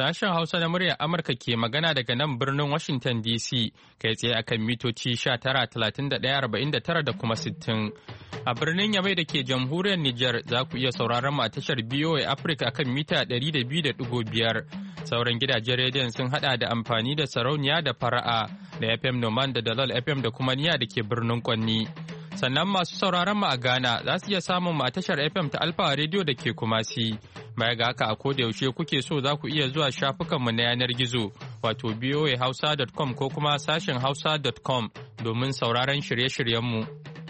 Sashen Hausa na muryar Amurka ke magana daga nan birnin Washington DC kai tsaye akan mitoci 19,31,49 da kuma 60. A birnin Yamai da ke jamhuriyar Nijar za ku iya sauraron mu a tashar BOA Africa akan mita 200.5. Sauran gidajen rediyon sun hada da amfani da sarauniya da fara'a da FM Noman da Dalal FM da kuma niya da ke birnin Kwanni. Sannan masu sauraron mu a Ghana za su iya samun mu a tashar FM ta Alfa Radio da ke Kumasi. Baya ga haka a koda yaushe kuke so za ku iya zuwa shafukanmu na yanar gizo wato boahausa.com ko kuma sashen hausa.com domin sauraron shirye-shiryenmu.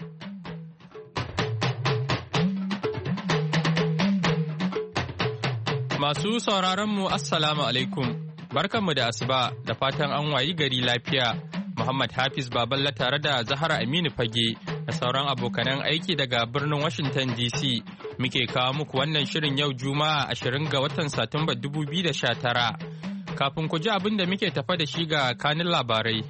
Masu sauraronmu Assalamu alaikum, barkanmu da asuba da fatan an wayi gari lafiya. Muhammad Hafiz Baballa tare da Zahara Aminu Fage da sauran abokanan aiki daga birnin Washington DC muke kawo muku wannan shirin yau Juma'a 20 ga watan Satumba 2019. Kafin ku ji abin da muke tafa da shi ga kanin labarai.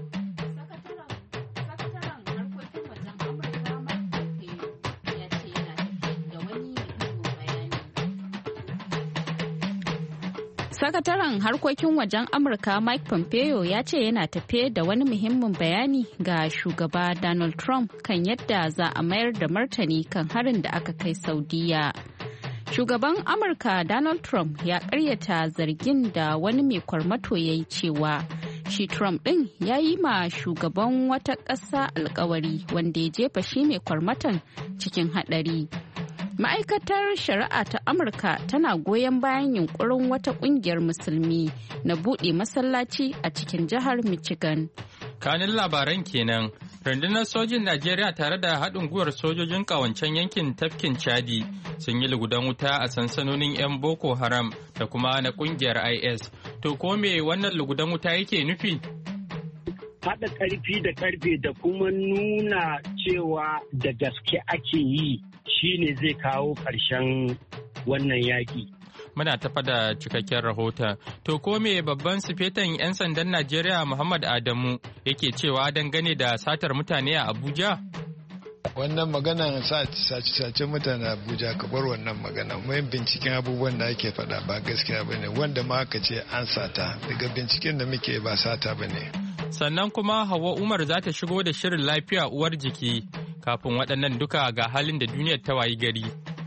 Sakataren harkokin wajen Amurka Mike Pompeo ya ce yana tafe da wani muhimmin bayani ga shugaba Donald Trump kan yadda za a mayar da martani kan harin da aka kai Saudiya. Shugaban Amurka Donald Trump ya karyata zargin da wani mai kwarmato ya yi cewa shi Trump ɗin ya yi ma shugaban wata ƙasa alkawari wanda ya jefa shi mai kwarmatan cikin haɗari. Ma'aikatar Shari'a ta Amurka tana goyon bayan yunkurin wata kungiyar musulmi na buɗe masallaci a cikin jihar Michigan. Kanin labaran kenan, rundunar sojin Najeriya tare da haɗin gwiwar sojojin ƙawancen yankin tafkin Chadi sun yi lugudan wuta a sansanonin 'yan Boko Haram da kuma na ƙungiyar IS. To ko me wannan lugudan wuta yake nufi? Haɗa ƙarfi da ƙarfe da kuma nuna cewa da gaske ake yi shine zai kawo ƙarshen wannan yaƙi. Muna tafa da cikakken rahoton. To ko me babban sufetan 'yan sandan Najeriya Muhammad Adamu yake cewa dangane da satar mutane a Abuja? Wannan magana sace mutane a Abuja ka bar wannan magana. Mai binciken abubuwan da ake faɗa ba gaskiya bane, wanda ma aka ce an sata daga binciken da muke ba sata bane. Sannan kuma Hauwa Umar za ta shigo da shirin lafiya uwar jiki kafin waɗannan duka ga halin da duniyar ta wayi gari.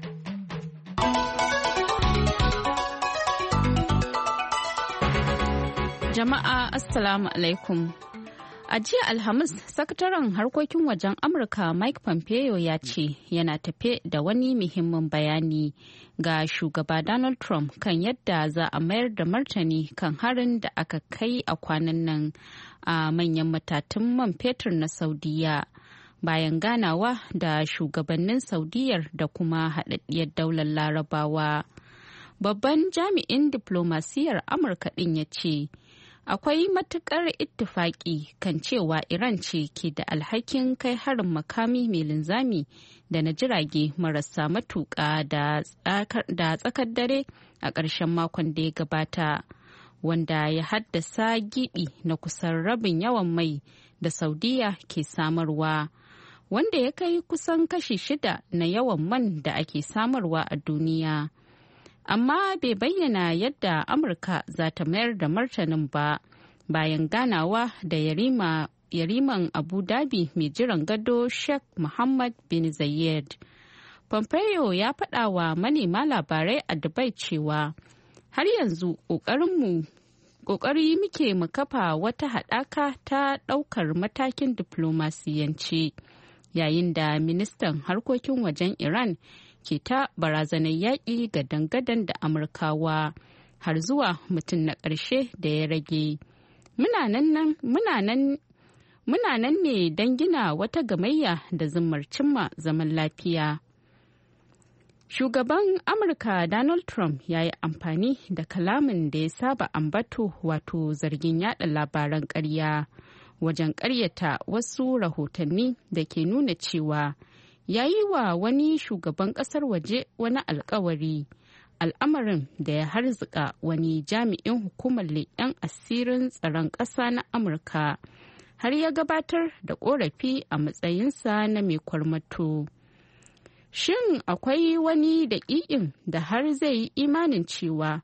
Jama'a Assalamu alaikum. A jiya Alhamis, sakataren harkokin wajen Amurka Mike Pompeo ya ce yana tafe da wani muhimmin bayani ga shugaba Donald Trump kan yadda za a mayar da martani kan harin da aka kai a kwanan nan a manyan matatun man fetur na Saudiya. Bayan ganawa da shugabannin Saudiyar da kuma haɗaɗɗiyar daular Larabawa. Babban jami'in diplomasiyar Amurka ɗin ya ce, akwai matukar ittifaki kan cewa Iran ce ke da alhakin kai harin makami mai linzami da na jirage marasa matuƙa da tsakar dare a ƙarshen makon da ya gabata, wanda ya haddasa gibi na kusan rabin yawan mai da Saudiya ke samarwa, wanda ya kai kusan kashi 6 na yawan man da ake samarwa a duniya. Amma bai bayyana yadda Amurka za ta mayar da martanin ba bayan ganawa da yariman Abu Dhabi mai jiran gado Sheikh Mohammed bin Zayed. Pompeo ya faɗa wa manema labarai a Dubai cewa har yanzu ƙoƙari muke mu kafa wata haɗaka ta ɗaukar matakin diflomasiyance, yayin da ministan harkokin wajen Iran ke ta barazanar yaƙi ga dangadan da Amurkawa har zuwa mutum na ƙarshe da ya rage. Muna nan ne don gina wata gamayya da zimmar cimma zaman lafiya. Shugaban Amurka Donald Trump ya yi amfani da kalamin da ya saba ambato, wato zargin yada labaran ƙarya, wajen ƙaryata wasu rahotanni da ke nuna cewa ya yi wa wani shugaban ƙasar waje wani alkawari, al'amarin da ya harzika wani jami'in hukumar leƙen asirin tsaron ƙasa na Amurka har ya gabatar da ƙorafi a matsayinsa na mai kwarmato. Shin akwai wani daƙiƙin da har zai yi imanin cewa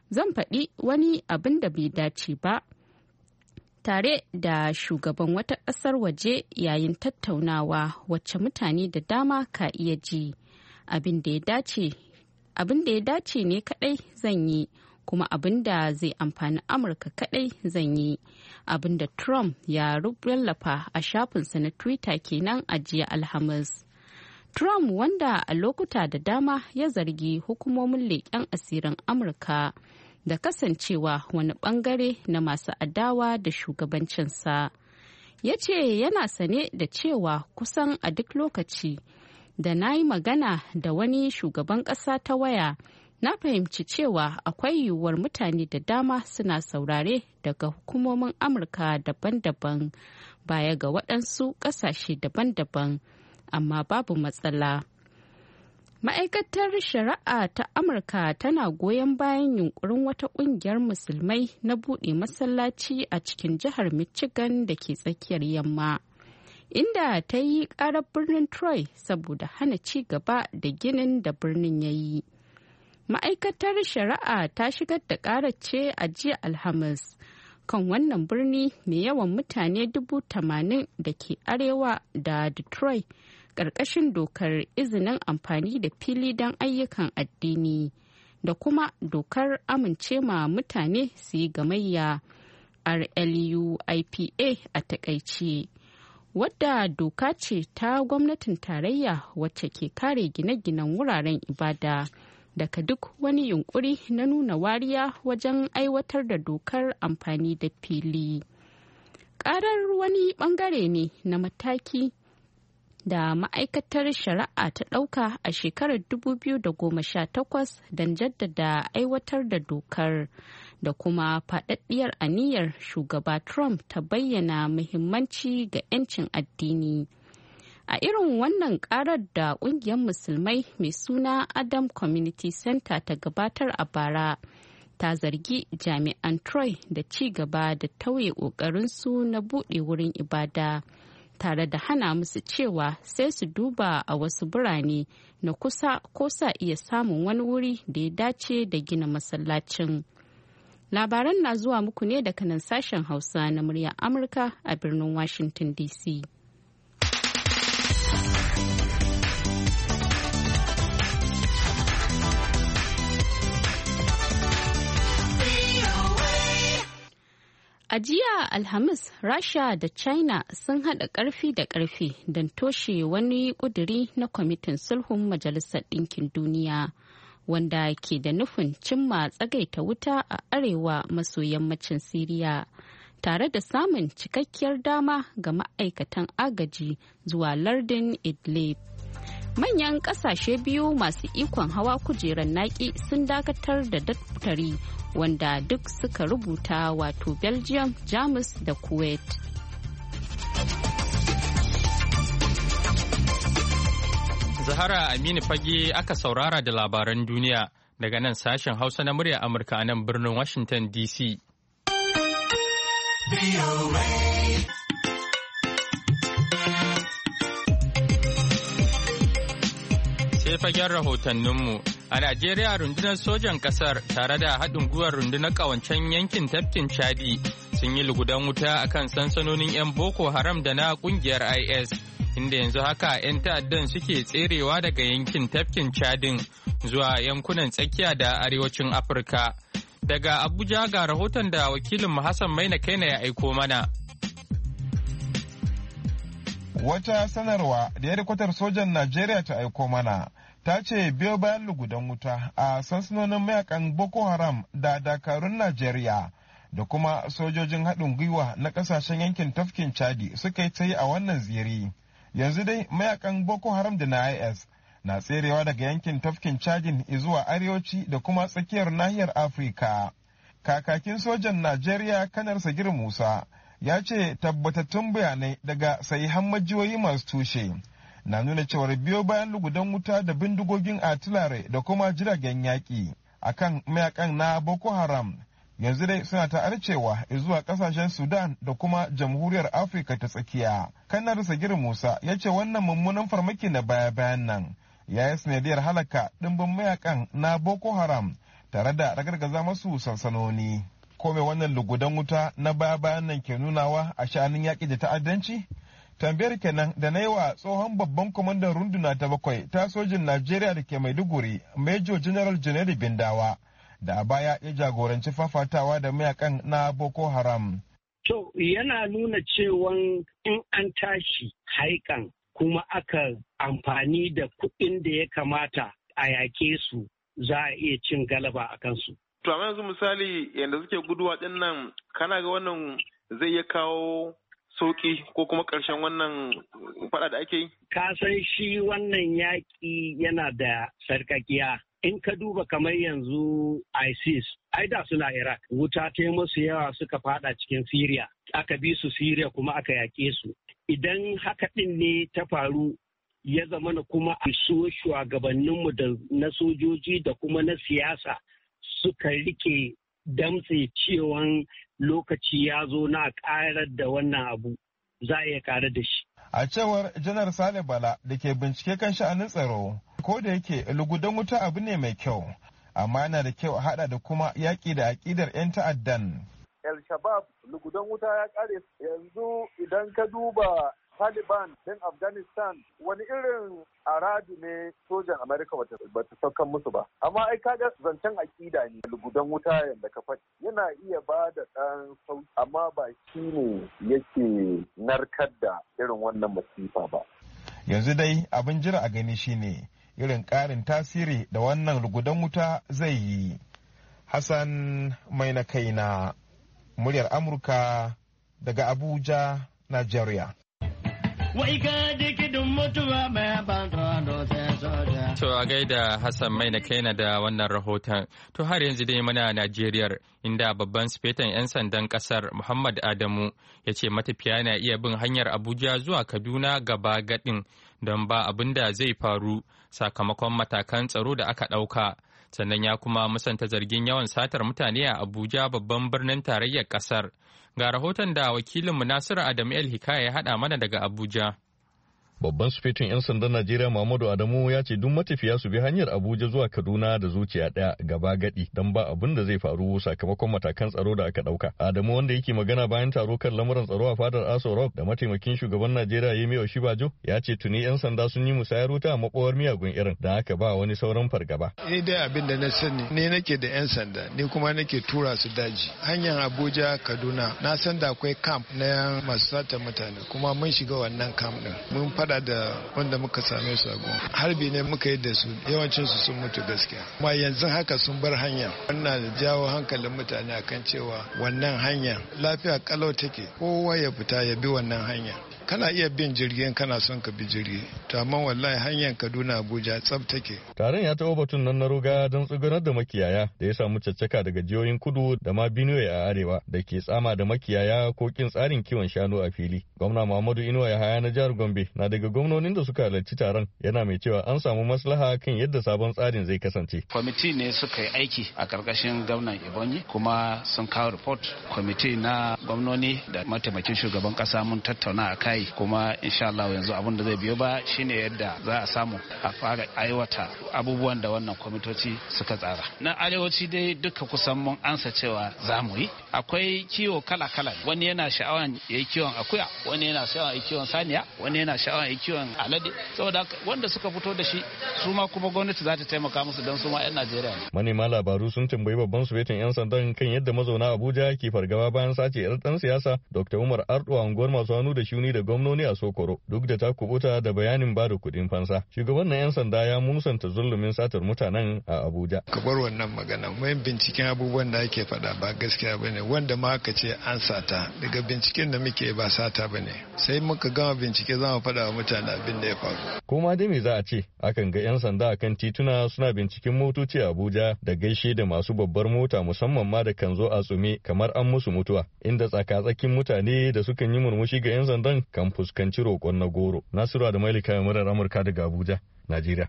zan faɗi wani abin da bai dace ba tare da shugaban wata ƙasar waje yayin tattaunawa wacce mutane da dama ka iya ji. Abin da ya dace ne kaɗai zan yi, kuma abin da zai amfani Amurka kaɗai zan yi. Abin da Trump ya wallafa a shafinsa na Twitter kenan a jiya Alhamis. Trump, wanda a lokuta da dama ya zargi hukumomin leƙen asirin Amurka da kasancewa wani bangare na masu adawa da shugabancinsa, ya ce yana sane da cewa kusan a duk lokaci da na yi magana da wani shugaban ƙasa ta waya, na fahimci cewa akwai yiwuwar mutane da dama suna saurare daga hukumomin Amurka daban-daban baya ga waɗansu ƙasashe daban-daban, amma babu matsala. Ma'aikatar Shari'a ta Amurka tana goyon bayan yunkurin wata ƙungiyar musulmai na buɗe masallaci a cikin jihar Michigan da ke tsakiyar yamma, inda ta yi ƙarar birnin Troy saboda hana ci gaba da ginin da birnin ya yi. Ma'aikatar Shari'a ta shigar da ƙarar ce a jiya Alhamis kan wannan birni mai yawan mutane 80,000 da ke arewa da Detroit, ƙarƙashin dokar izinin amfani da fili don ayyukan addini da kuma dokar amince ma mutane su yi gamayya RLUIPA a takaice, wadda doka ce ta gwamnatin tarayya wacce ke kare gine-ginen wuraren ibada daga duk wani yunkuri na nuna wariya wajen aiwatar da dokar amfani da fili. Ƙarar wani ɓangare ne na mataki da ma'aikatar shari'a ta ɗauka a shekarar 2018 don jaddada aiwatar da dokar da kuma faɗaɗɗiyar aniyar shugaba Trump ta bayyana muhimmanci ga 'yancin addini. A irin wannan ƙarar da ƙungiyar musulmai mai suna Adam Community Center ta gabatar a bara, ta zargi jami'an Troy da ci gaba da tauye ƙoƙarinsu na buɗe wurin ibada, tare da hana musu cewa sai su duba a wasu birane na kusa ko sa iya samun wani wuri da ya dace da gina masallacin. Labaran na zuwa muku ne daga nan sashen Hausa na muryar Amurka a birnin Washington DC. A jiya Alhamis, Rasha da China sun haɗa ƙarfi da ƙarfe don toshe wani ƙuduri na Kwamitin Sulhun Majalisar Ɗinkin Duniya, wanda ke da nufin cimma tsagaita wuta a arewa maso yammacin Siriya, tare da samun cikakkiyar dama ga ma'aikatan agaji zuwa lardin Idlib. Manyan ƙasashe biyu masu ikon hawa kujerar naƙi sun dakatar da daftari wanda duk suka rubuta, wato Belgium, Jamus da Kuwait. Zahara Aminu Fage aka saurara da labaran duniya daga nan sashen Hausa na murya Amurka a nan birnin Washington DC. Sai fagen rahotanninmu. A Najeriya, rundunar sojan ƙasar tare da haɗin gwiwar rundunar ƙawancen yankin tafkin Chadi sun yi lugudan wuta a kan sansanonin 'yan Boko Haram da na ƙungiyar IS, inda yanzu haka 'yan ta'addan suke tserewa daga yankin tafkin Chadin zuwa yankunan tsakiya da arewacin Afirka. Daga Abuja ga rahoton da wakilin Hassan Maina Kaina ya aiko mana. Wata sanarwa da hedikwatar sojan Najeriya ta aiko mana ta ce biyo bayan lugudan wuta a sansanonin mayakan Boko Haram da dakarun Najeriya da kuma sojojin haɗin gwiwa na ƙasashen yankin tafkin Chadi suka yi ta yi a wannan ziri. Yanzu dai mayakan Boko Haram da na IS na tserewa daga yankin tafkin Chadin zuwa arewaci da kuma tsakiyar nahiyar Afirka. Kakakin sojan Najeriya Kanar Sagir Musa ya ce tabbatattun bayanai daga sahihan majiyoyi masu tushe na nuna cewar biyo bayan lugudan wuta da bindigogin artillery da kuma jiragen yaƙi akan mayakan na Boko Haram, yanzu dai suna ta arcewa zuwa kasashen Sudan da kuma Jamhuriyar Afirka ta tsakiya. Kanar Sagir Musa ya ce wannan mummunan farmaki na baya-bayan nan ya yi sanadiyar halaka ɗimbin mayakan na Boko Haram tare da ragargaza masu sansanoni. Ko mai wannan lugudan wuta na baya-bayan nan ke nunawa a sha'anin yaƙi da ta'addanci? Tambayar kenan da na yi wa tsohon babban kwamandan runduna ta 7 ta sojin Najeriya da ke Maiduguri, Major General Junaidu Bindawa, da a baya ya jagoranci fafatawa da mayakan na Boko Haram. To yana nuna cewan in an tashi haikan kuma aka amfani da kuɗin da ya kamata a yake su za a iya cin galaba a kansu. To amma yanzu misali yadda suke guduwa ɗin nan kana ga wannan zai iya kawo sauƙi ko kuma ƙarshen wannan faɗa da ake yi? Ka san shi wannan yaƙi yana da sarƙaƙiya. In ka duba kamar yanzu ISIS, ai da suna Iraq, wuta ta musu yawa suka fada cikin Syria, aka bi su Syria kuma aka yaƙe su. Idan haka ɗin ne ta faru ya zama na kuma su shugabanninmu da na sojoji da kuma na siyasa suka rike damtse cewan lokaci ya zo na ƙarar da wannan abu, za a iya ƙarar da shi. A cewar Janar Sale Bala da ke bincike kan sha'anin tsaro, ko da yake lugudan wuta abu ne mai kyau, amma yana da kyau a haɗa da kuma yaƙi da aƙidar 'yan ta'addan. El Shabab lugudan wuta ya ƙare yanzu idan ka duba Taliban din Afghanistan wani irin aradu ne sojan Amerika bata saukan musu ba. Amma ai kaga zancen aƙida ne lugudan wuta yadda ka faɗi. Yana iya ba da ɗan sauki amma ba shi ne yake narkar da irin wannan masifa ba. Yanzu dai abin jira a gani shine irin ƙarin tasiri da wannan lugudan wuta zai yi. Hassan mai na kaina, muryar Amurka daga Abuja, Najeriya. To a gaida Hassan mai na kaina da wannan rahoton. To har yanzu dai muna Najeriya inda babban sifetan 'yan sandan kasar Muhammad Adamu ya ce matafiya na iya bin hanyar Abuja zuwa Kaduna gaba gadin don ba abin da zai faru sakamakon matakan tsaro da aka ɗauka. Sannan ya kuma musanta zargin yawan satar mutane a Abuja babban birnin tarayyar kasar. Ga rahoton da wakilinmu Nasiru Adamu El Hikaya ya haɗa mana daga Abuja. Babban sufetin 'yan sandan Najeriya Muhammadu Adamu ya ce duk matafiya su bi hanyar Abuja zuwa Kaduna da zuciya ɗaya gaba gadi don ba abin da zai faru sakamakon matakan tsaro da aka ɗauka. Adamu wanda yake magana bayan taro kan lamuran tsaro a fadar Aso Rock da mataimakin shugaban Najeriya Yemi Oshibajo ya ce tuni 'yan sanda sun yi musayar wuta a makowar miyagun irin da aka ba wani sauran fargaba. Ni dai abin da na sani ne nake da 'yan sanda ni kuma nake tura su daji. Hanyar Abuja Kaduna na san da akwai camp na masu sata mutane kuma mun shiga wannan camp din. Mun fada da wanda muka same su a gun harbi ne muka yi da su yawancin su sun mutu gaskiya kuma yanzu haka sun bar hanya wannan da jawo hankalin mutane akan cewa wannan hanya lafiya kalau take kowa ya fita ya bi wannan hanya kana iya bin jirgin kana son ka bi jirgi to amma wallahi hanyar Kaduna Abuja tsab take. Taron ya taɓa batun nan na roga don tsugunar da makiyaya da ya samu caccaka daga jihohin kudu da ma Benue a arewa da ke tsama da makiyaya ko kin tsarin kiwon shanu a fili. Gwamna Muhammadu Inuwa Yahaya na jihar Gombe na daga gwamnonin da suka halarci taron yana mai cewa an samu maslaha kan yadda sabon tsarin zai kasance. Kwamiti ne suka yi aiki a karkashin gwamnan Ebonyi kuma sun kawo report. Kwamiti na gwamnoni da mataimakin shugaban kasa mun tattauna a kai kuma insha Allah yanzu abin da zai biyo ba shine yadda za a samu a fara aiwata abubuwan da wannan kwamitoci suka tsara. Na arewaci dai duka kusan mun ansa cewa za mu yi. Akwai kiwo kala-kala. Wani yana sha'awan ya yi kiwon akuya, wani yana sha'awan ya yi kiwon saniya, wani yana sha'awan ya yi kiwon alade. Saboda wanda suka fito da shi su ma kuma gwamnati za ta taimaka musu don su ma 'yan Najeriya ne. Manema labaru sun tambayi babban sufetin 'yan sandan kan yadda mazauna Abuja ke fargaba bayan sace 'yar dan siyasa Dr. Umar Ardo a unguwar masu hannu da shuni da gwamnoni a Sokoro duk da ta kubuta da bayanin ba da kuɗin fansa. Shugaban na 'yan sanda ya musanta zulumin satar mutanen a Abuja. Ka bar wannan magana mai binciken abubuwan da ake faɗa ba gaskiya bane wanda ma aka ce an sata daga binciken da muke ba sata bane sai muka gama bincike za mu faɗa wa mutane abin da ya faru. Koma dai me za a ce akan ga 'yan sanda akan tituna suna binciken motoci a Abuja da gaishe da masu babbar mota musamman ma da kan zo a tsume kamar an musu mutuwa inda tsaka-tsakin mutane da sukan yi murmushi ga 'yan sandan kan fuskanci roƙon na goro. Nasiru da Mailika murar Amurka daga Abuja, Najeriya.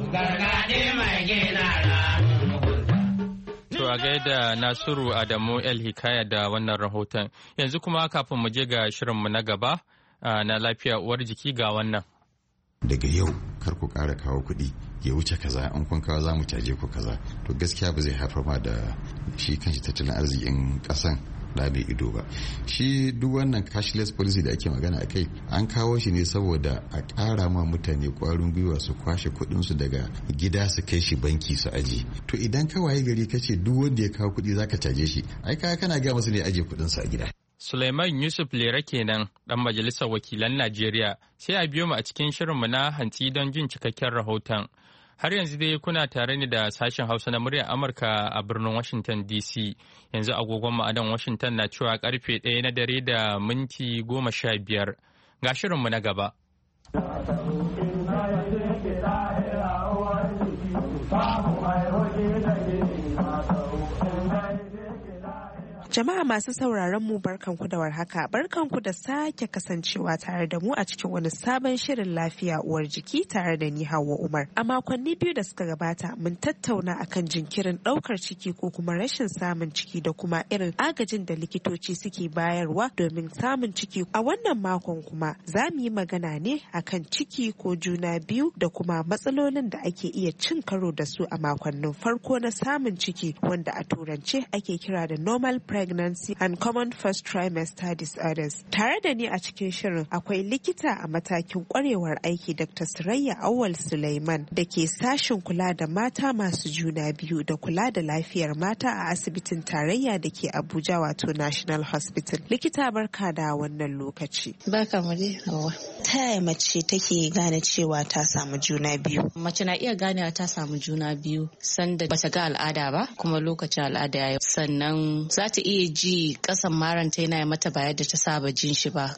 To a gaida Nasiru Adamu El Hikaya da wannan rahoton. Yanzu kuma kafin mu je ga shirinmu na gaba na lafiya uwar jiki ga wannan. daga yau kar ku ƙara kawo kuɗi ya wuce kaza, an kun kawo za mu caje ku kaza, to gaskiya ba zai haifar ma da shi kanshi tattalin arzikin ƙasan da bai ido ba. Shi duk wannan cashless policy da ake magana a kai an kawo shi ne saboda a ƙara ma mutane ƙwarin gwiwa su kwashe kuɗinsu daga gida su kai shi banki su aje. To idan ka waye gari ka ce duk wanda ya kawo kuɗi zaka caje shi, ai kana ga masu ne aje kuɗinsu a gida. Suleiman Yusuf Lera kenan ɗan majalisar wakilan Najeriya. Sai a biyo mu a cikin shirinmu na hantsi don jin cikakken rahoton. Har yanzu dai kuna tare ne da sashen Hausa na muryar Amurka a birnin Washington DC. Yanzu agogon ma'adan Washington na cewa karfe 1 na dare da minti 15. Ga shirinmu na gaba. Jama'a masu sauraron mu barkanku da warhaka, barkanku da sake kasancewa tare da mu a cikin wani sabon shirin lafiya uwar jiki tare da ni Hauwa Umar. A makonni 2 da suka gabata mun tattauna akan jinkirin ɗaukar ciki ko kuma rashin samun ciki da kuma irin agajin da likitoci suke bayarwa domin samun ciki. A wannan makon kuma za mu yi magana ne akan ciki ko juna biyu da kuma matsalolin da ake iya cin karo da su a makonnin farko na samun ciki, wanda a turance ake kira da normal pregnancy and common first trimester disorders. Tare da ni a cikin shirin akwai likita a matakin kwarewar aiki Dr. Surayya Awal Suleiman da ke sashen kula da mata masu juna biyu da kula da lafiyar mata a asibitin tarayya da ke Abuja, wato National Hospital. Likita barka da wannan lokaci. Barka mu dai Hauwa. Ta yaya mace take gane cewa ta samu juna biyu? Mace na iya ganewa ta samu juna biyu sanda bata ga al'ada ba, kuma lokacin al'ada ya yi. Sannan za ta iya ji kasan maranta yana mata ba yadda ta saba jin shi ba,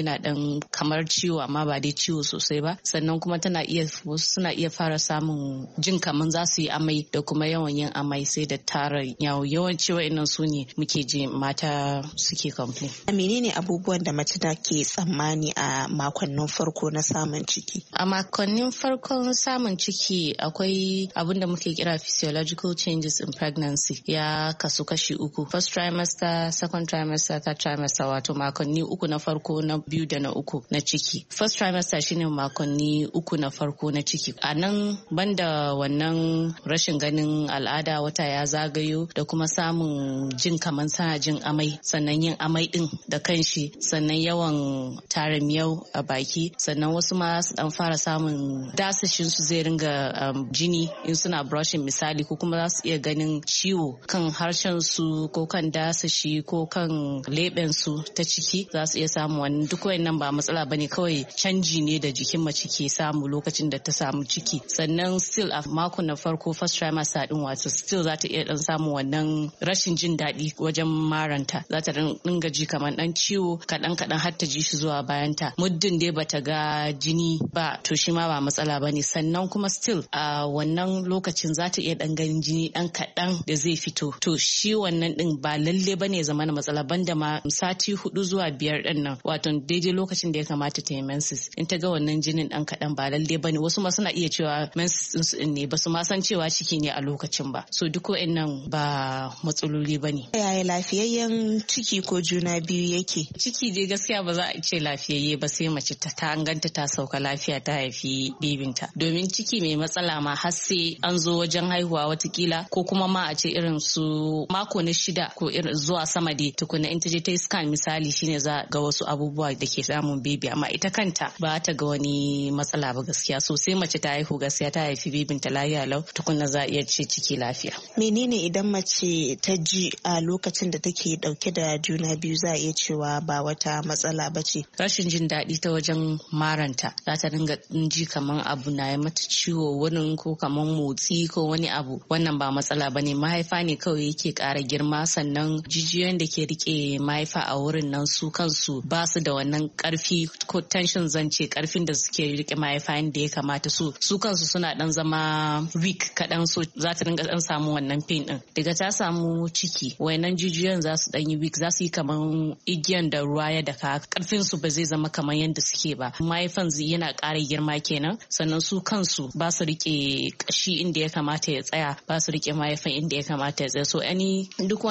kamar ciwo amma ba dai ciwo sosai ba. Sannan kuma suna iya fara samun jin kamar za su yi amai da kuma yawan yin amai sai da tara yawanci wa'annan su ne muke ji mata suke complain. Menene abubuwan da mace da ke tsammani a makonnin farko na samun ciki? A makonnin farkon samun ciki akwai abin da muke kira physiological changes in pregnancy, ya kasu kashi 3: first trimester, second trimester, third trimester, wato makonni 3 na farko, na 2 da na 3 na ciki. First trimester shine makonni 3 na farko na ciki. A nan banda wannan rashin ganin al'ada, wata ya zagayo da kuma samun jin kaman sana jin amai, sannan yin amai din da kanshi, sannan yawan tara miyau a baki, sannan wasu ma su dan fara samun dasashin su zai ringa jini in suna brushing misali, ko kuma za su iya ganin ciwo kan harshen su ko kan dasashi ko kan leɓen su ta ciki, za su iya samu wannan. Duk wayannan ba matsala bane, kawai canji ne da jikin mace ke samu lokacin da ta samu ciki. Sannan still a mako na farko first trimester din, wato still za ta iya dan samu wannan rashin jin daɗi wajen maranta, za ta dinga ji kamar dan ciwo kaɗan har ta ji shi zuwa bayanta. Muddin dai bata ga jini ba to shi ma ba matsala bane. Sannan kuma still a wannan lokacin za ta iya dan ganin jini dan kaɗan da zai fito, to shi wannan din ba lalle bane zama na matsala, banda ma sati 4 zuwa 5 din nan, wato daidai lokacin da ya kamata ta yi menses. In ta ga wannan jinin dan kaɗan ba lalle bane. Wasu ma suna iya cewa menses din su ne, ba su ma san cewa ciki ne a lokacin ba. So duk wa'annan ba matsaloli bane. Yaya lafiyayyen ciki ko juna biyu yake? Ciki dai gaskiya ba za a ce lafiyayye ba sai mace ta ganta ta sauka lafiya ta haifi bibinta, domin ciki mai matsala ma har sai an zo wajen haihuwa watakila, ko kuma ma a ce irin su mako na 6 ko irin zuwa sama dai tukuna in ta je ta yi scan misali, shine za ga wasu abubuwa da ke samun bibi, amma ita kanta ba ta ga wani matsala ba gaskiya. So sai mace ta haihu gaskiya ta haifi bibinta lafiya lau, tukuna za a iya ce ciki lafiya. Menene idan mace ta ji a lokacin da take dauke da juna biyu za a iya cewa ba wata matsala ba ce? Rashin jin daɗi ta wajen maranta, za ta dinga ji kaman abu na mata ciwo wurin, ko kaman motsi ko wani abu. Wannan ba matsala bane, mahaifa ne kawai yake ƙara girma. Sannan jijiyoyin da ke rike mahaifa a wurin nan su kansu ba su da wannan ƙarfi ko tension, zance ƙarfin da suke rike mahaifa yadda ya kamata. Su kansu suna dan zama weak kaɗan, so za ta dinga dan samu wannan pain din. Daga ta samu ciki, wayannan jijiyoyin za su dan yi weak, za su yi kaman igiyan da ruwa ya daka, ƙarfin su ba zai zama kaman yadda suke ba. Mahaifan yana ƙara girma kenan. Sannan su kansu ba su rike kashi inda ya kamata ya tsaya, ba su rike mahaifan inda ya kamata ya tsaya. So duk wani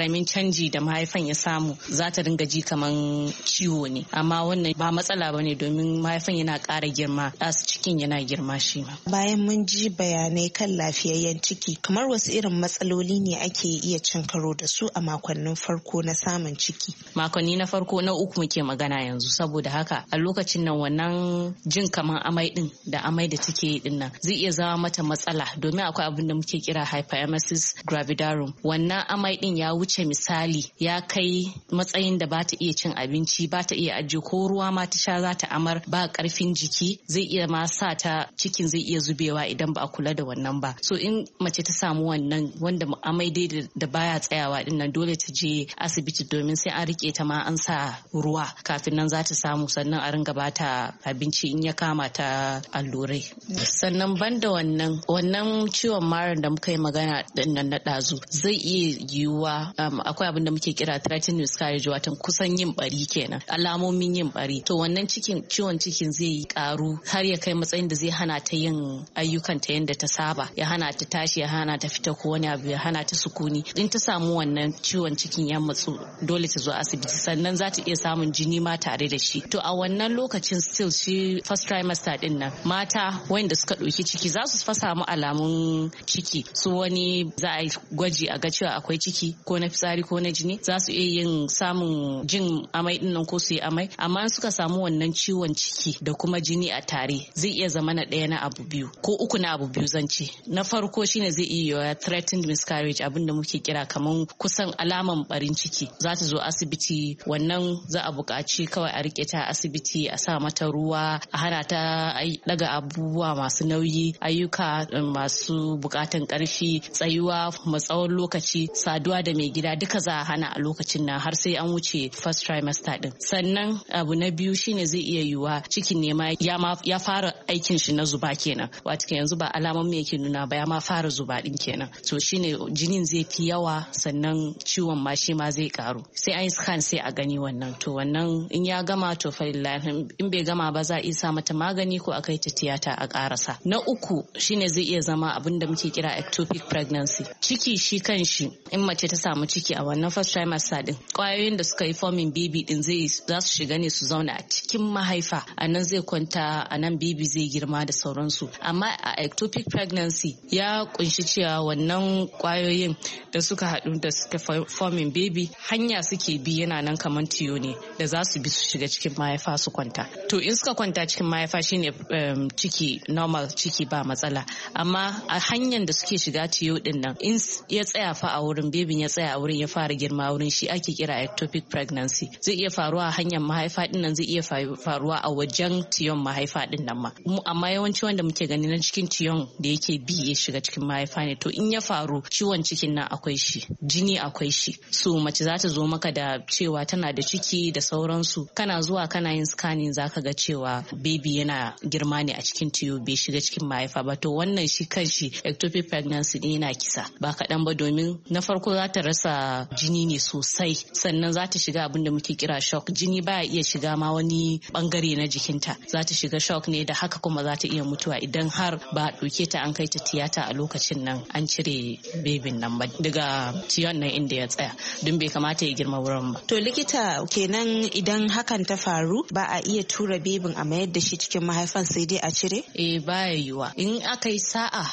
karamin canji da mahaifan ya samu za ta dinga ji kaman ciwo ne, amma wannan ba matsala ba ne domin mahaifan yana ƙara girma, ɗasu cikin yana girma shi ma. Bayan mun ji bayanai kan lafiyayyen ciki, kamar wasu irin matsaloli ne ake iya cin karo da su a makonnin farko na samun ciki? Makonni na farko na uku muke magana yanzu, saboda haka a lokacin nan wannan jin kaman amai din da amai da take yi din nan zai iya zama mata matsala, domin akwai abin da muke kira hyperemesis gravidarum. Wannan amai din ya wuce misali, ya kai matsayin da ba ta iya cin abinci, ba ta iya ajiye ko ruwa ma ta sha za ta amar, ba karfin jiki, zai iya ma sa ta cikin zai iya zubewa idan ba a kula da wannan ba. So in mace ta samu wannan wanda amai dai da baya tsayawa din nan, dole ta je asibiti domin sai an rike ta ma an sa ruwa kafin nan za ta samu, sannan a ringa ba ta abinci in ya kama ta allurai. Sannan banda wannan ciwon marar da muka yi magana din nan na ɗazu zai iya yiwuwa akwai abin da muke kira threatening miscarriage, watan kusan yin bari kenan, alamomin yin bari. To wannan ciwon cikin zai yi karu har ya kai matsayin da zai hana ta yin ayyukan ta yadda ta saba, ya hana ta tashi, ya hana ta fita ko wani abu, ya hana ta sukuni. In ta samu wannan ciwon cikin ya matsu, dole ta zo asibiti, sannan za ta iya samun jini ma tare da shi. To a wannan lokacin still shi first trimester din nan, mata wanda suka ɗauki ciki za su fa samu alamun ciki, su wani za a yi gwaji a ga cewa akwai ciki ko na fitsari ko na jini, za su iya yin samun jin amai din nan ko su yi amai, amma suka samu wannan ciwon ciki da kuma jini a tare zai iya zama na ɗaya na abu biyu ko uku na abu biyu zan ce. Na farko shine zai iya yiwa threatened miscarriage, abin da muke kira kaman kusan alaman barin ciki. Za ta zo asibiti, wannan za a buƙaci kawai a rike ta asibiti, a sa mata ruwa, a hana ta daga abubuwa masu nauyi, ayyuka masu buƙatan ƙarfi, tsayuwa matsawon lokaci, saduwa da mai gida, duka za a hana a lokacin nan har sai an wuce first trimester din. Sannan abu na biyu shine zai iya yiwuwa cikin ne ma ya fara aikin shi na zuba kenan, wato yanzu ba alaman me yake nuna ba, ya ma fara zuba din kenan. To shine jinin zai fi yawa, sannan ciwon ma shi ma zai karu. Sai an yi scan sai a gani wannan. To wannan in ya gama to falillahi, in bai gama ba za a iya sa mata magani ko a kai ta tiyata a karasa. Na uku shine zai iya zama abin da muke kira ectopic pregnancy. Ciki shi kanshi, in mace ta samu ciki a wannan first trimester din, kwayoyin da suka yi forming baby din za su shiga ne su zauna a cikin mahaifa, a nan zai kwanta, a nan baby zai girma da sauransu. Amma a ectopic pregnancy ya kunshi cewa wannan kwayoyin da suka haɗu da suka forming baby hanya suke bi, yana nan kamar tiyo ne da za su bi su shiga cikin mahaifa su kwanta. To in suka kwanta cikin mahaifa shine ciki normal, ciki ba matsala. Amma a hanyar da suke shiga tiyo din nan, in ya tsaya fa a wurin, babin ya tsaya a wurin, ya fara girma wurin, shi ake kira ectopic pregnancy. Zai iya faruwa a hanyar mahaifa din nan, zai iya faruwa a wajen tiyon mahaifa din nan ma. Amma yawanci wanda muke gani na cikin tiyon da yake bi ya shiga cikin mahaifa ne. To in ya faru, ciwon cikin nan akwai shi, jini akwai shi. So mace za ta zo maka da cewa tana da ciki da sauransu, kana zuwa kana yin scanning zaka ga cewa baby yana girma ne a cikin tiyo, bai shiga cikin mahaifa ba. To wannan shi kanshi ectopic pregnancy ne, yana kisa ba kaɗan ba, domin na farko za ta rasa jini ne sosai, sannan za ta shiga abin da muke kira shock. Jini baya iya shiga ma wani bangare na jikinta, za ta shiga shock ne, da haka kuma za ta iya mutuwa idan har ba a ɗauke ta an kai ta tiyata a lokacin nan an cire bebin nan ba daga tiyon nan inda ya tsaya, don bai kamata ya girma wurin ba. To likita, kenan idan hakan ta faru ba a iya tura bebin a mayar da shi cikin mahaifan, sai dai a cire? Baya yiwa. In aka yi sa'a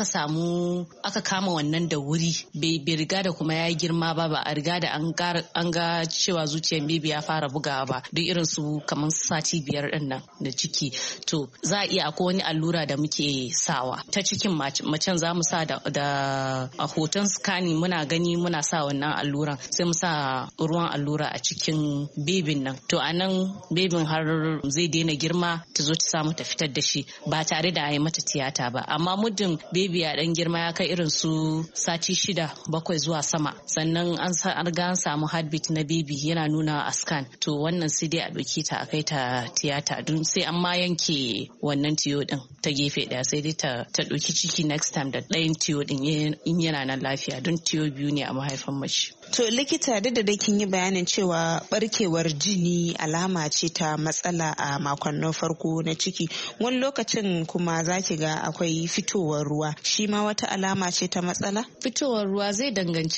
aka kama wannan da wuri, bai riga da kuma ya girma ba a riga da an ga cewa zuciyar bebi ya fara bugawa ba, duk irin su kamar sati 5 din nan da ciki, to za a iya, akwai wani allura da muke sawa ta cikin macen, za mu sa da a hoton scanning muna gani, muna sa wannan alluran, sai mu sa ruwan allura a cikin bebin nan. To a nan bebin har zai daina girma, ta zo ta samu ta fitar da shi ba tare da a yi mata tiyata ba. Amma muddin bebi ya dan girma, ya kai irin su sati 6-7 zuwa sama, sannan an riga an samu heartbeat na bebi yana nuna a scan, to wannan sai dai a ɗauki ta a kai ta tiyata, don sai an ma yanke wannan tiyo din ta gefe daya, sai dai ta ɗauki ciki next time da ɗayan tiyo din in yana nan lafiya, don tiyo biyu ne a mahaifan mace. To likita, da kin yi bayanin cewa barkewar jini alama ce ta matsala a makonnin farko na ciki, wani lokacin kuma za ki ga akwai fitowar ruwa, shi ma wata alama ce ta matsala? Fitowar ruwa zai danganci wani irin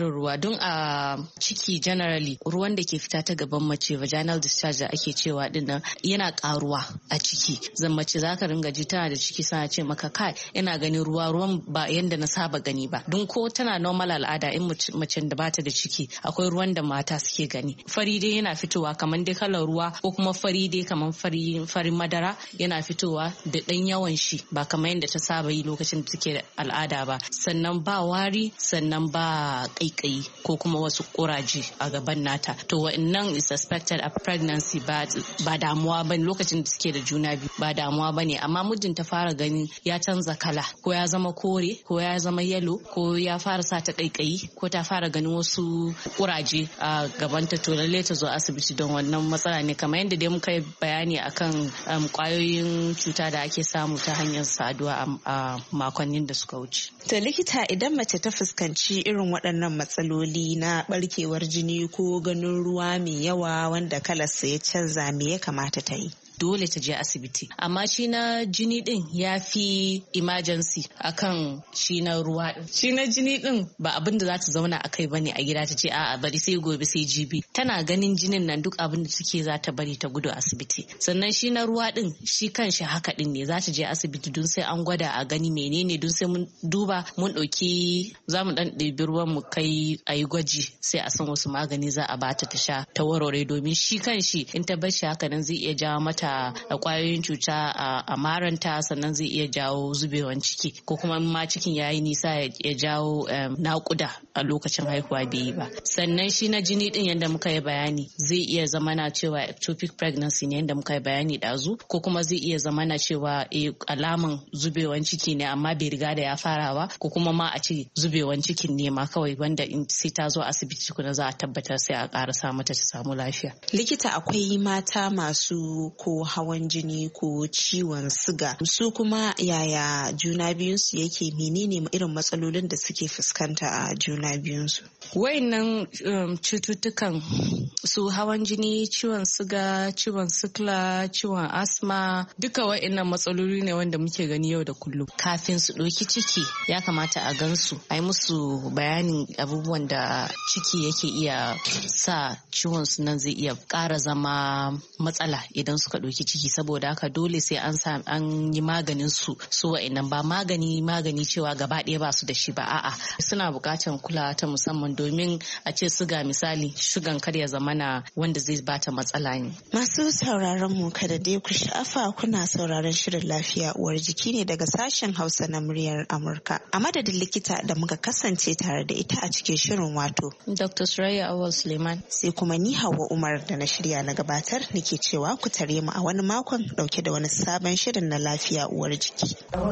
irin ruwa don a ciki generally ruwan da ke fita ta gaban mace vaginal discharge da ake cewa dinnan yana karuwa a ciki. Zan mace zaka ringa ji tana da ciki sana ce maka kai ina ganin ruwan ba yanda na saba gani ba. Don ko tana normal al'ada in mace da bata da ciki akwai ruwan da mata suke gani. Fari dai yana fitowa kamar dai kalar ruwa ko kuma fari dai kamar farin madara yana fitowa da ɗan yawan shi ba kamar yadda ta saba yi lokacin da take al'ada ba. Sannan ba wari, sannan ba kaikayi ko kuma wasu kuraje a gaban nata. To wa'annan is suspected a pregnancy ba damuwa bane lokacin da take da juna biyu ba damuwa bane, amma muddin ta fara gani ya canza kala ko ya zama kore ko ya zama yellow ko ya fara sa ta kaikayi ko ta fara ganin wasu kuraje a gabanta to lalle ta zo asibiti don wannan matsala ne kamar yadda dai muka yi bayani akan kwayoyin cuta da ake samu ta hanyar saduwa a makonnin da suka wuce. To likita, idan mace ta fuskanci irin waɗannan matsaloli na barkewar jini ko ganin ruwa mai yawa wanda kalarsa ya canza, me ya kamata ta yi? Dole ta je asibiti, amma shi na jini din ya fi emergency akan shi na ruwa din. Shi na jini din ba abin da za ta zauna a kai bane a gida ta ce a'a bari sai gobe sai jibi. Tana ganin jinin nan duk abin da take za ta bari ta gudu asibiti. Sannan shi na ruwa din shi kanshi haka din ne, za ta je asibiti don sai an gwada a gani menene, don sai mun duba mun ɗauki za mu ɗan ɗebi ruwan mu kai a yi gwaji sai a san wasu magani za a bata ta sha ta warware, domin shi kanshi in ta bar shi haka nan zai iya jawo mata da kwayoyin cuta a maranta, sannan zai iya jawo zubewan ciki ko kuma ma cikin yayi nisa ya jawo naƙuda a lokacin haihuwa bai yi ba. Sannan shi na jini din yadda muka yi bayani zai iya zama na cewa ectopic pregnancy ne yadda muka yi bayani ɗazu, ko kuma zai iya zama na cewa alaman zubewan ciki ne amma bai riga da ya farawa, ko kuma ma a ce zubewan cikin ne ma kawai wanda in sai ta zo asibiti kuna za a tabbatar sai a ƙara sa mata ta samu lafiya. Likita, akwai mata masu ko hawan jini ko ciwon siga, su kuma yaya juna biyunsu yake, menene irin matsalolin da suke fuskanta a juna biyunsu? Wayannan cututtukan su hawan jini, ciwon siga, ciwon sikla, ciwon asma, duka wayannan matsaloli ne wanda muke gani yau da kullum. Kafin su ɗauki ciki ya kamata a gansu, a yi musu bayanin abubuwan da ciki yake iya sa ciwon su nan zai iya ƙara zama matsala idan suka ɗauki ciki. Saboda haka dole sai an yi maganin su wa'annan, ba magani cewa gaba ɗaya ba su da shi ba, a'a suna buƙatar kulawa ta musamman, domin a ce suga misali shugan kar ya zamana wanda zai bata matsala ne. Masu sauraron mu kada dai ku sha'afa, kuna sauraron shirin lafiya uwar jiki ne daga sashen Hausa na muryar Amurka. A madadin likita da muka kasance tare da ita a cikin shirin, wato Dr. Suraya Awal Suleiman, sai kuma ni Hauwa Umar da na shirya na gabatar nake cewa ku tare mu a wani makon dauke da wani sabon shirin na lafiya uwar jiki.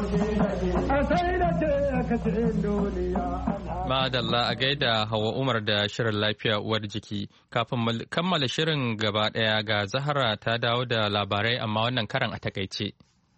Madalla a gaida Hawa Umar da shirin lafiya uwar jiki. Kafin kammala shirin gaba ɗaya ga Zahara ta dawo da labarai amma wannan karan a takaice.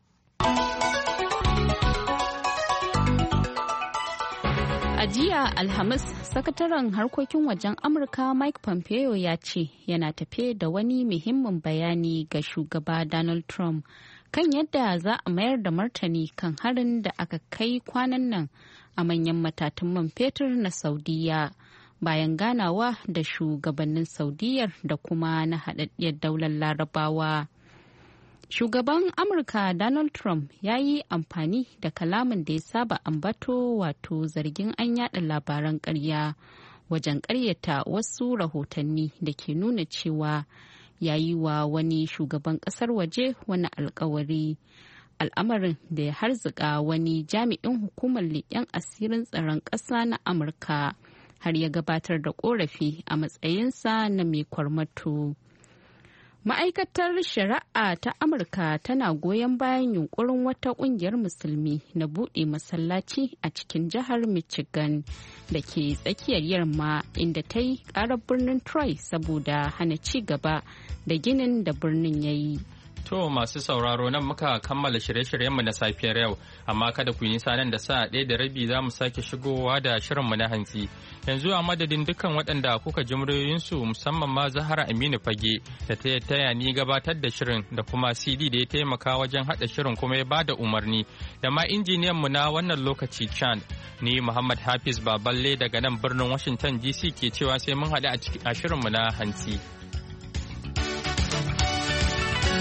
A jiya Alhamis, sakataren harkokin wajen Amurka Mike Pompeo ya ce yana tafe da wani muhimmin bayani ga shugaba Donald Trump kan yadda za a mayar da martani kan harin da aka kai kwanan nan a manyan matatun man fetur na Saudiya, bayan ganawa da shugabannin Saudiyar da kuma na haɗaɗɗiyar daular Larabawa. Shugaban Amurka Donald Trump ya yi amfani da kalamin da ya saba ambato, wato zargin an yada labaran ƙarya, wajen ƙaryata wasu rahotanni da ke nuna cewa ya yi wa wani shugaban ƙasar waje wani alkawari, al'amarin da ya harzuka wani jami'in hukumar leƙen asirin tsaron ƙasa na Amurka har ya gabatar da ƙorafi a matsayinsa na mai kwarmato. Ma'aikatar Shari'a ta Amurka tana goyon bayan yunkurin wata ƙungiyar musulmi na buɗe masallaci a cikin jihar Michigan da ke tsakiyar yamma, inda ta yi ƙarar birnin Troy saboda hana ci gaba da ginin da birnin ya yi. To masu sauraro nan muka kammala shirye-shiryenmu na safiyar yau, amma kada ku yi nisa nan da sa'a 1:30 za mu sake shigowa da shirinmu na hantsi. Yanzu a madadin dukkan waɗanda kuka ji muryoyinsu musamman ma Zahara Aminu Fage da ta taya ni gabatar da shirin da kuma CD da ya taimaka wajen haɗa shirin kuma ya bada umarni da ma injiniyanmu na wannan lokaci Chan. Ni Muhammad Hafiz Baballe daga nan birnin Washington DC ke cewa sai mun haɗu a shirinmu na hantsi.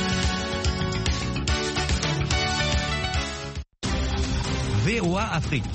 VOA Afrique.